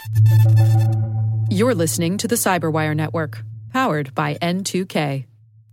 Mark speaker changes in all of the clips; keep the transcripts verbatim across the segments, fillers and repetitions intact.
Speaker 1: You're listening to the Cyberwire Network, powered by N two K.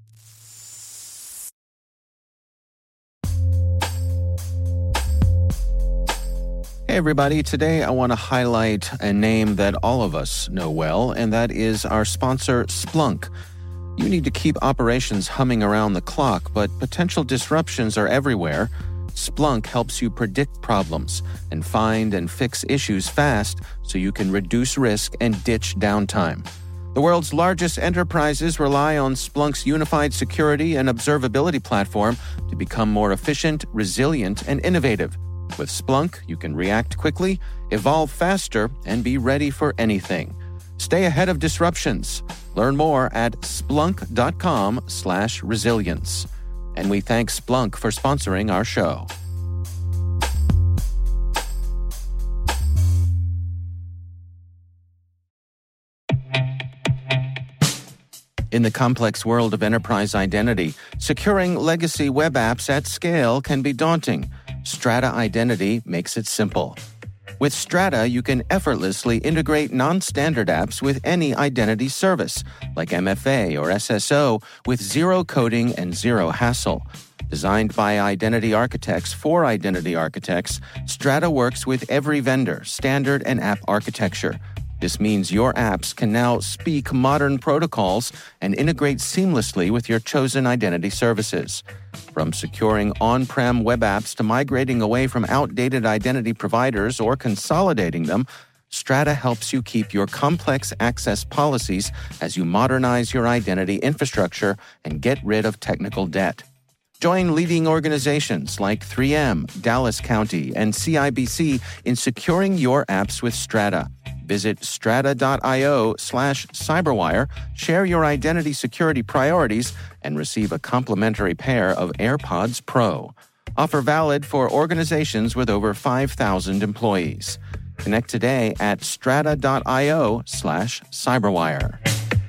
Speaker 2: Hey everybody, today I want to highlight a name that all of us know well, and that is our sponsor, Splunk. You need to keep operations humming around the clock, but potential disruptions are everywhere. Splunk helps you predict problems and find and fix issues fast so you can reduce risk and ditch downtime. The world's largest enterprises rely on Splunk's unified security and observability platform to become more efficient, resilient, and innovative. With Splunk, you can react quickly, evolve faster, and be ready for anything. Stay ahead of disruptions. Learn more at splunk.com slash resilience. And we thank Splunk for sponsoring our show. In the complex world of enterprise identity, securing legacy web apps at scale can be daunting. Strata Identity makes it simple. With Strata, you can effortlessly integrate non-standard apps with any identity service, like M F A or S S O, with zero coding and zero hassle. Designed by identity architects for identity architects, Strata works with every vendor, standard, and app architecture. This means your apps can now speak modern protocols and integrate seamlessly with your chosen identity services. From securing on-prem web apps to migrating away from outdated identity providers or consolidating them, Strata helps you keep your complex access policies as you modernize your identity infrastructure and get rid of technical debt. Join leading organizations like three M, Dallas County, and C I B C in securing your apps with Strata. Visit strata.io slash cyberwire, share your identity security priorities, and receive a complimentary pair of AirPods Pro. Offer valid for organizations with over five thousand employees. Connect today at strata.io slash cyberwire.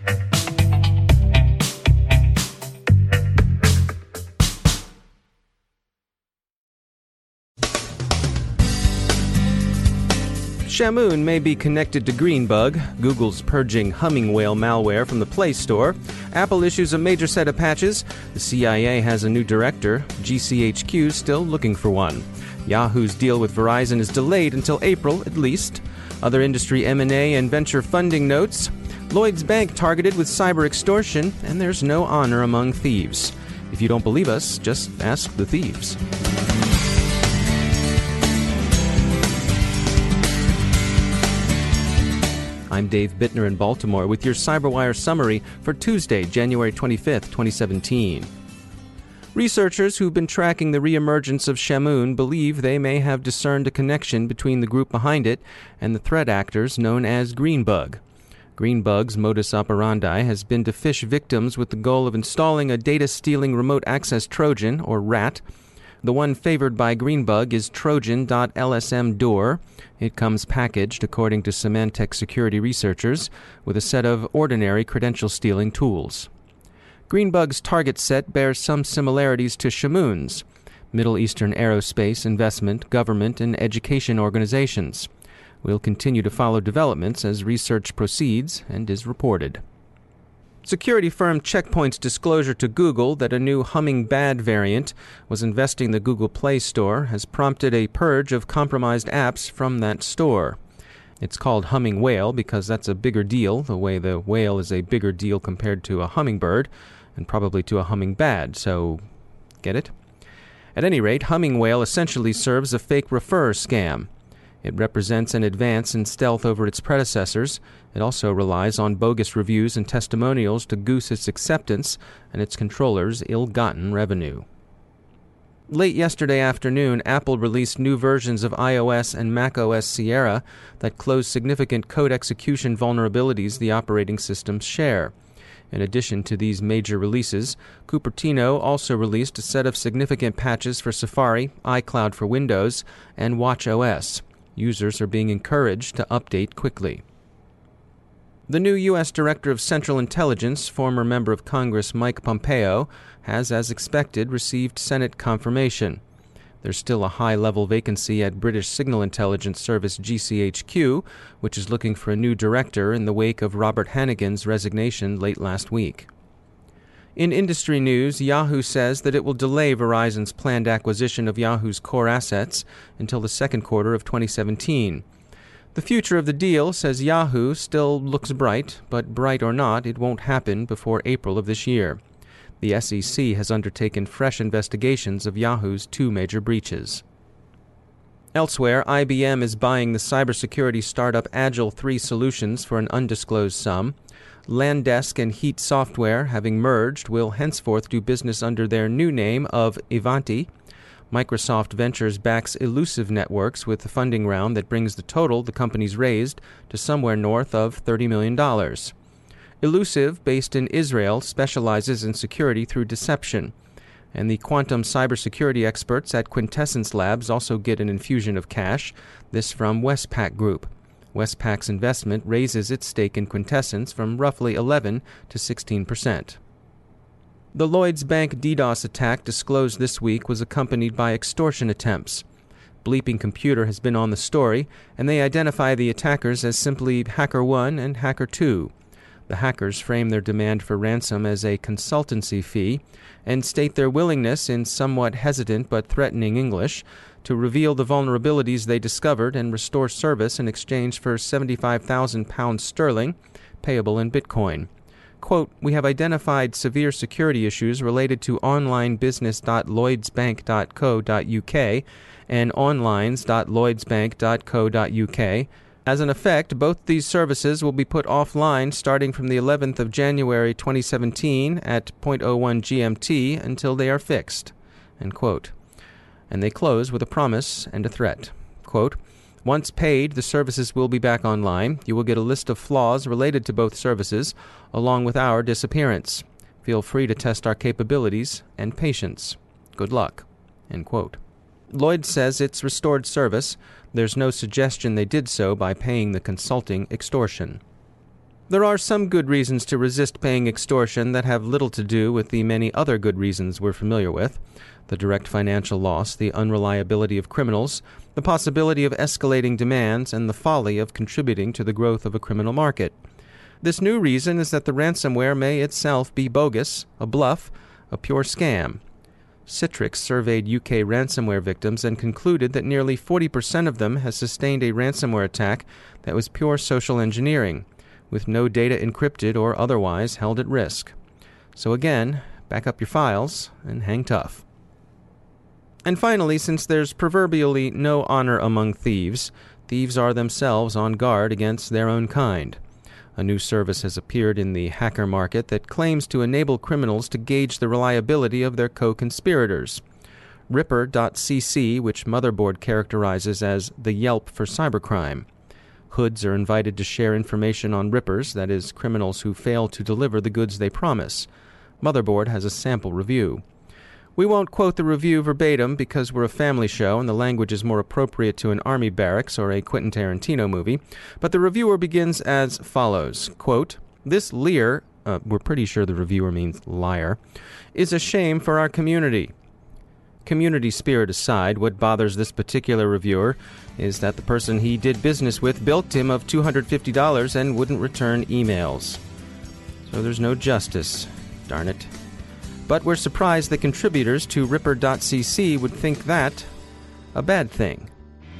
Speaker 3: Shamoon may be connected to Greenbug. Google's purging humming whale malware from the Play Store. Apple issues a major set of patches. The C I A has a new director. G C H Q's still looking for one. Yahoo's deal with Verizon is delayed until April, at least. Other industry M and A and venture funding notes. Lloyd's Bank targeted with cyber extortion, and there's no honor among thieves. If you don't believe us, just ask the thieves. I'm Dave Bittner in Baltimore with your CyberWire summary for Tuesday, January twenty-fifth, twenty seventeen. Researchers who've been tracking the reemergence of Shamoon believe they may have discerned a connection between the group behind it and the threat actors known as Greenbug. Greenbug's modus operandi has been to phish victims with the goal of installing a data-stealing remote access Trojan, or RAT. The one favored by Greenbug is Trojan dot L S M door. It comes packaged, according to Symantec security researchers, with a set of ordinary credential-stealing tools. Greenbug's target set bears some similarities to Shamoon's: Middle Eastern aerospace, investment, government, and education organizations. We'll continue to follow developments as research proceeds and is reported. Security firm Check Point's disclosure to Google that a new Humming Bad variant was infesting the Google Play Store has prompted a purge of compromised apps from that store. It's called Humming Whale because that's a bigger deal, the way the whale is a bigger deal compared to a hummingbird, and probably to a humming bad, so get it? At any rate, Humming Whale essentially serves a fake refer scam. It represents an advance in stealth over its predecessors. It also relies on bogus reviews and testimonials to goose its acceptance and its controllers' ill-gotten revenue. Late yesterday afternoon, Apple released new versions of iOS and macOS Sierra that close significant code execution vulnerabilities the operating systems share. In addition to these major releases, Cupertino also released a set of significant patches for Safari, iCloud for Windows, and watchOS. Users are being encouraged to update quickly. The new U S Director of Central Intelligence, former member of Congress Mike Pompeo, has, as expected, received Senate confirmation. There's still a high-level vacancy at British Signal Intelligence Service G C H Q, which is looking for a new director in the wake of Robert Hannigan's resignation late last week. In industry news, Yahoo says that it will delay Verizon's planned acquisition of Yahoo's core assets until the second quarter of twenty seventeen. The future of the deal, says Yahoo, still looks bright, but bright or not, it won't happen before April of this year. The S E C has undertaken fresh investigations of Yahoo's two major breaches. Elsewhere, I B M is buying the cybersecurity startup Agile three Solutions for an undisclosed sum. Landesk and Heat Software, having merged, will henceforth do business under their new name of Ivanti. Microsoft Ventures backs Elusive Networks with a funding round that brings the total the company's raised to somewhere north of thirty million dollars. Elusive, based in Israel, specializes in security through deception. And the quantum cybersecurity experts at Quintessence Labs also get an infusion of cash, this from Westpac Group. Westpac's investment raises its stake in Quintessence from roughly eleven to sixteen percent. The Lloyds Bank DDoS attack disclosed this week was accompanied by extortion attempts. Bleeping Computer has been on the story, and they identify the attackers as simply Hacker one and Hacker two. The hackers frame their demand for ransom as a consultancy fee and state their willingness in somewhat hesitant but threatening English to reveal the vulnerabilities they discovered and restore service in exchange for seventy-five thousand pounds sterling, payable in Bitcoin. Quote, "We have identified severe security issues related to onlinebusiness dot lloyds bank dot co dot u k and onlines dot lloyds bank dot co dot u k. As an effect, both these services will be put offline starting from the eleventh of January twenty seventeen at zero point zero one G M T until they are fixed." End quote. And they close with a promise and a threat. Quote, "Once paid, the services will be back online. You will get a list of flaws related to both services, along with our disappearance. Feel free to test our capabilities and patience. Good luck." End quote. Lloyd says it's restored service. There's no suggestion they did so by paying the consulting extortion. There are some good reasons to resist paying extortion that have little to do with the many other good reasons we're familiar with. The direct financial loss, the unreliability of criminals, the possibility of escalating demands, and the folly of contributing to the growth of a criminal market. This new reason is that the ransomware may itself be bogus, a bluff, a pure scam. Citrix surveyed U K ransomware victims and concluded that nearly forty percent of them has sustained a ransomware attack that was pure social engineering, with no data encrypted or otherwise held at risk. So again, back up your files and hang tough. And finally, since there's proverbially no honor among thieves, thieves are themselves on guard against their own kind. A new service has appeared in the hacker market that claims to enable criminals to gauge the reliability of their co-conspirators. Ripper dot c c, which Motherboard characterizes as the Yelp for cybercrime. Hoods are invited to share information on rippers, that is, criminals who fail to deliver the goods they promise. Motherboard has a sample review. We won't quote the review verbatim because we're a family show and the language is more appropriate to an army barracks or a Quentin Tarantino movie, but the reviewer begins as follows, quote, "This leer," uh, we're pretty sure the reviewer means liar, "is a shame for our community." Community spirit aside, what bothers this particular reviewer is that the person he did business with bilked him of two hundred fifty dollars and wouldn't return emails. So there's no justice, darn it. But we're surprised that contributors to Ripper dot c c would think that a bad thing.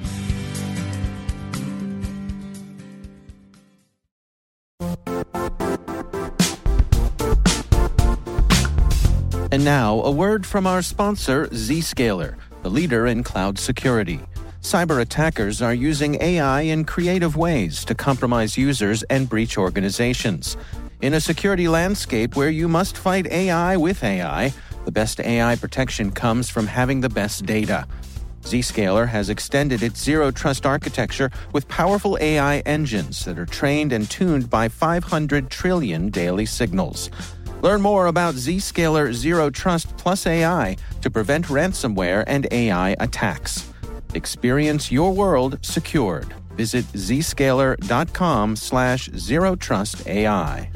Speaker 2: And now, a word from our sponsor, Zscaler, the leader in cloud security. Cyber attackers are using A I in creative ways to compromise users and breach organizations. In a security landscape where you must fight A I with A I, the best A I protection comes from having the best data. Zscaler has extended its zero-trust architecture with powerful A I engines that are trained and tuned by five hundred trillion daily signals. Learn more about Zscaler Zero Trust Plus A I to prevent ransomware and A I attacks. Experience your world secured. Visit zscaler.com slash zero trust AI.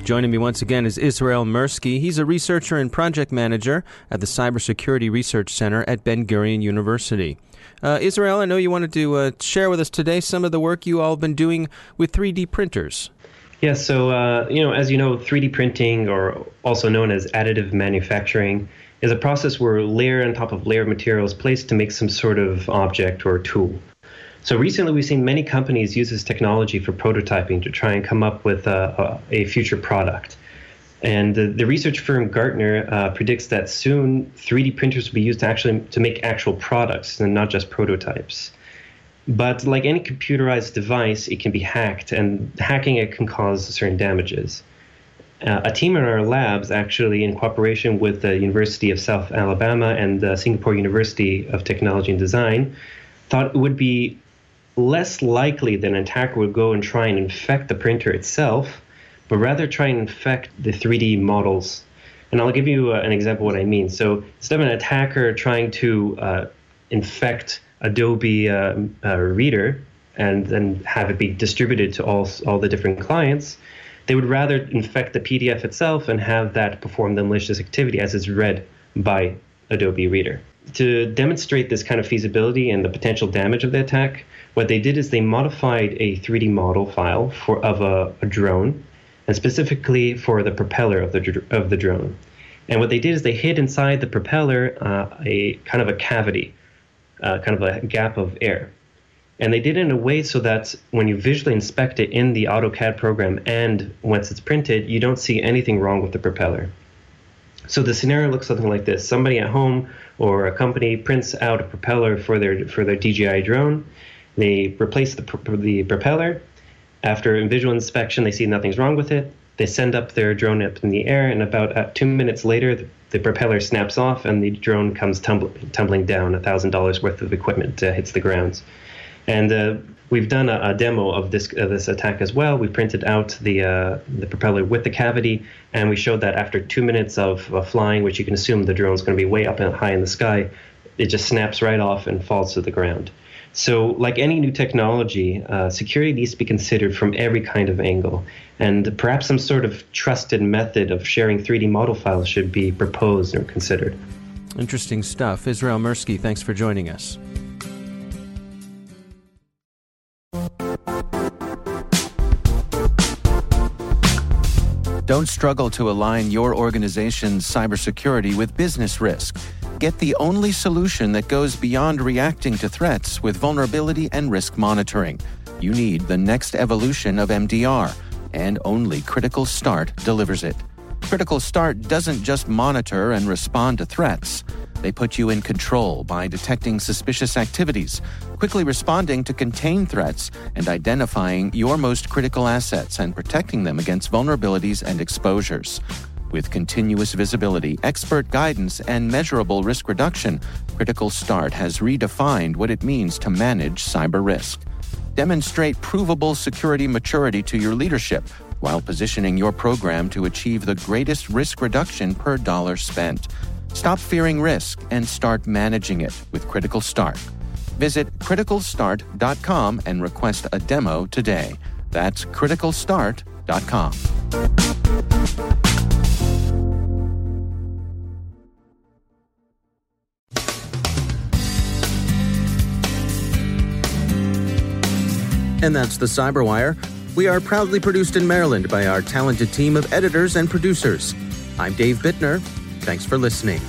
Speaker 3: Joining me once again is Israel Mirsky. He's a researcher and project manager at the Cybersecurity Research Center at Ben-Gurion University. Uh, Israel, I know you wanted to uh, share with us today some of the work you all have been doing with three D printers.
Speaker 4: Yeah, so, uh, you know, as you know, three D printing, or also known as additive manufacturing, is a process where layer on top of layer of material is placed to make some sort of object or tool. So recently we've seen many companies use this technology for prototyping to try and come up with a, a, a future product. And the, the research firm Gartner uh, predicts that soon three D printers will be used to actually to make actual products and not just prototypes. But like any computerized device, it can be hacked, and hacking it can cause certain damages. Uh, a team in our labs, actually in cooperation with the University of South Alabama and the Singapore University of Technology and Design, thought it would be less likely that an attacker would go and try and infect the printer itself, but rather try and infect the three D models. And I'll give you uh, an example of what I mean. So instead of an attacker trying to uh, infect Adobe uh, uh, Reader and then have it be distributed to all, all the different clients, they would rather infect the P D F itself and have that perform the malicious activity as it's read by Adobe Reader. To demonstrate this kind of feasibility and the potential damage of the attack, what they did is they modified a three D model file for of a, a drone, and specifically for the propeller of the of the drone. And what they did is they hid inside the propeller uh, a kind of a cavity, uh, kind of a gap of air. And they did it in a way so that when you visually inspect it in the AutoCAD program and once it's printed, you don't see anything wrong with the propeller. So the scenario looks something like this. Somebody at home or a company prints out a propeller for their for their D J I drone. They replace the, the propeller. After visual inspection, they see nothing's wrong with it. They send up their drone up in the air, and about uh, two minutes later, the, the propeller snaps off and the drone comes tumble, tumbling down. one thousand dollars worth of equipment uh, hits the ground. And uh, we've done a, a demo of this uh, this attack as well. We printed out the uh, the propeller with the cavity, and we showed that after two minutes of uh, flying, which you can assume the drone's going to be way up and high in the sky, it just snaps right off and falls to the ground. So like any new technology, uh, security needs to be considered from every kind of angle. And perhaps some sort of trusted method of sharing three D model files should be proposed or considered.
Speaker 3: Interesting stuff. Israel Mirsky, thanks for joining us.
Speaker 2: Don't struggle to align your organization's cybersecurity with business risk. Get the only solution that goes beyond reacting to threats with vulnerability and risk monitoring. You need the next evolution of M D R, and only Critical Start delivers it. Critical Start doesn't just monitor and respond to threats. They put you in control by detecting suspicious activities, quickly responding to contain threats, and identifying your most critical assets and protecting them against vulnerabilities and exposures. With continuous visibility, expert guidance, and measurable risk reduction, Critical Start has redefined what it means to manage cyber risk. Demonstrate provable security maturity to your leadership while positioning your program to achieve the greatest risk reduction per dollar spent. Stop fearing risk and start managing it with Critical Start. Visit critical start dot com and request a demo today. That's critical start dot com.
Speaker 3: And that's the Cyberwire. We are proudly produced in Maryland by our talented team of editors and producers. I'm Dave Bittner. Thanks for listening.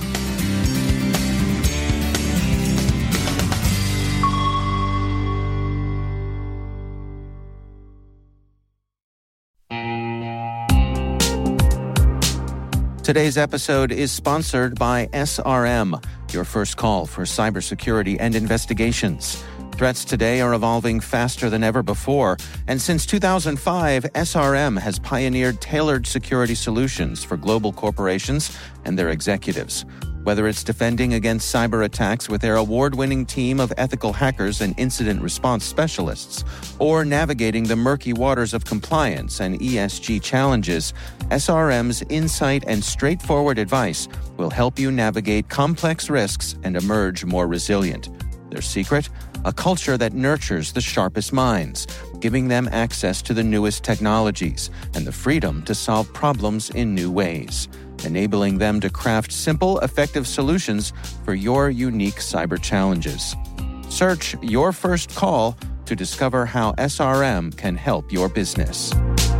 Speaker 2: Today's episode is sponsored by S R M, your first call for cybersecurity and investigations. Threats today are evolving faster than ever before, and since two thousand five, S R M has pioneered tailored security solutions for global corporations and their executives. Whether it's defending against cyber attacks with their award-winning team of ethical hackers and incident response specialists, or navigating the murky waters of compliance and E S G challenges, S R M's insight and straightforward advice will help you navigate complex risks and emerge more resilient. Their secret? A culture that nurtures the sharpest minds. giving them access to the newest technologies and the freedom to solve problems in new ways, enabling them to craft simple, effective solutions for your unique cyber challenges. Search Your First Call to discover how S R M can help your business.